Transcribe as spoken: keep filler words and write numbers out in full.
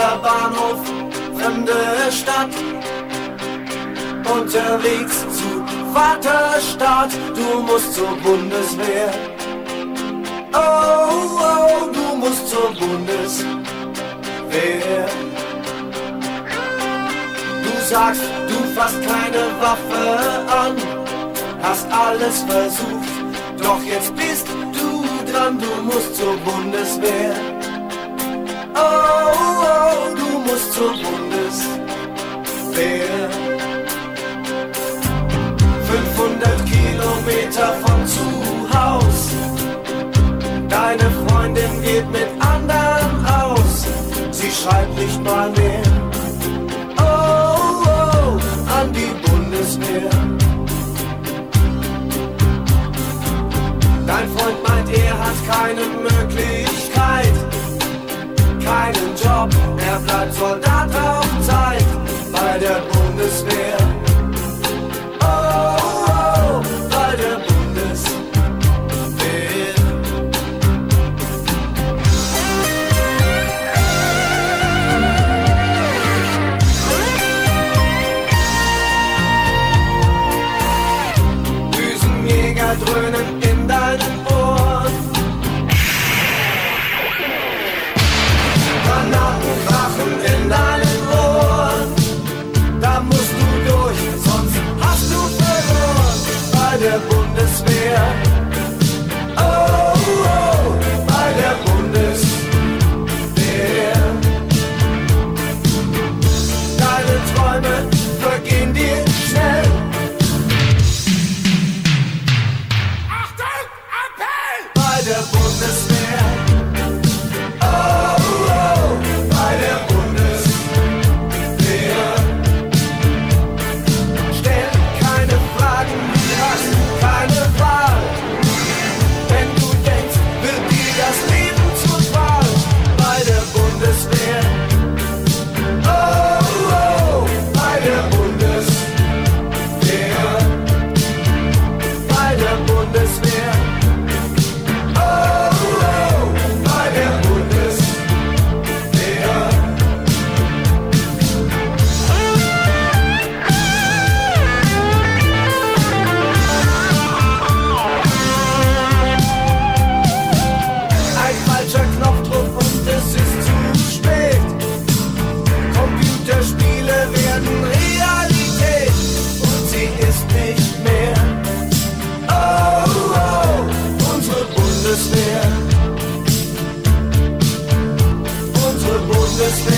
Neuer Bahnhof, fremde Stadt. Unterwegs zu Vaterstaat, du musst zur Bundeswehr. Oh, oh, du musst zur Bundeswehr. Du sagst, du fasst keine Waffe an, hast alles versucht, doch jetzt bist du dran, du musst zur Bundeswehr. Oh, oh, du musst zur Bundeswehr. fünfhundert Kilometer von zu Haus, deine Freundin geht mit anderen aus, sie schreibt nicht mal mehr. Oh, oh, an die Bundeswehr. Dein Freund meint, er hat keine Möglichkeit, keinen Job, er bleibt Soldat auf Zeit bei der Bundeswehr. Oh, oh, bei der Bundeswehr. Düsenjäger dröhnen in deinen Ohren, Granaten krachen in deinen Ohren. Da musst du durch, sonst hast du verloren bei der Bundeswehr. Oh, oh, bei der Bundeswehr. Deine Träume vergehen dir schnell. Achtung, Appell! Bei der Bundeswehr. Oh, oh, bei der Bundeswehr. Stell keine Fragen, hast keine Wahl. Wenn du denkst, wird dir das Leben zur Qual. Bei der Bundeswehr. Oh, oh, bei der Bundeswehr. Bei der Bundeswehr. Oh, oh, bei der Bundeswehr. Ein falscher Knopfdruck und es ist zu spät. Computerspiele werden Realität und sie ist nicht mehr. Oh, oh, unsere Bundeswehr. Unsere Bundeswehr.